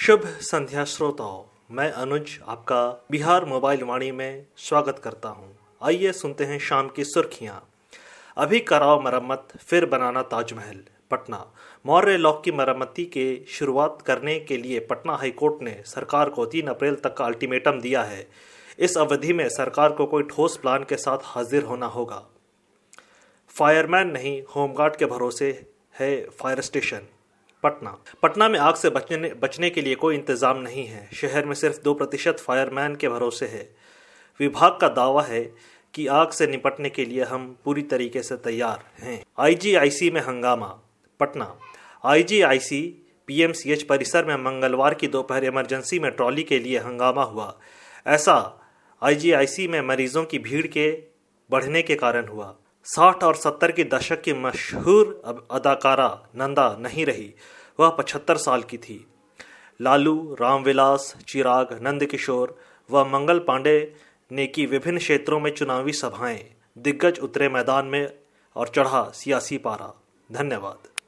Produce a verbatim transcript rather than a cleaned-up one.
शुभ संध्या श्रोताओं, मैं अनुज आपका बिहार मोबाइल वाणी में स्वागत करता हूं। आइए सुनते हैं शाम की सुर्खियां। अभी कराओ मरम्मत, फिर बनाना ताजमहल। पटना मौर्य लॉक की मरम्मती के शुरुआत करने के लिए पटना हाईकोर्ट ने सरकार को तीन अप्रैल तक का अल्टीमेटम दिया है। इस अवधि में सरकार को कोई ठोस प्लान के साथ हाजिर होना होगा। फायरमैन नहीं, होमगार्ड के भरोसे है फायर स्टेशन। पटना पटना में आग से बचने बचने के लिए कोई इंतजाम नहीं है। शहर में सिर्फ दो प्रतिशत फायरमैन के भरोसे है। विभाग का दावा है कि आग से निपटने के लिए हम पूरी तरीके से तैयार हैं। आईजीआईसी में हंगामा। पटना आईजीआईसी पीएमसीएच परिसर में मंगलवार की दोपहर इमरजेंसी में ट्रॉली के लिए हंगामा हुआ। ऐसा आईजीआईसी में मरीजों की भीड़ के बढ़ने के कारण हुआ। साठ और सत्तर के दशक की मशहूर अदाकारा नंदा नहीं रही, वह पचहत्तर साल की थी। लालू, रामविलास, चिराग, नंदकिशोर व मंगल पांडे ने की विभिन्न क्षेत्रों में चुनावी सभाएं। दिग्गज उतरे मैदान में और चढ़ा सियासी पारा। धन्यवाद।